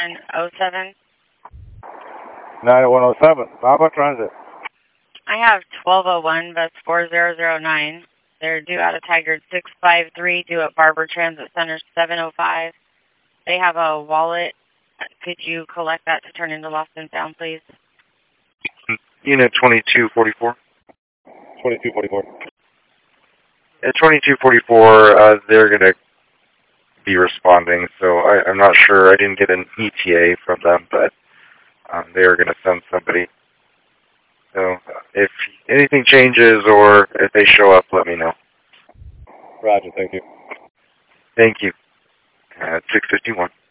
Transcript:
9107. 9107, Papa Transit. I have 1201, bus 4009. They're due out of Tigard 653, due at Barber Transit Center 705. They have a wallet. Could you collect that to turn into lost and found, please? Unit 2244. 2244. At 2244, they're going to be responding, so I'm not sure. I didn't get an ETA from them, but they are going to send somebody. So if anything changes or if they show up, let me know. Roger, thank you. Thank you. At 651.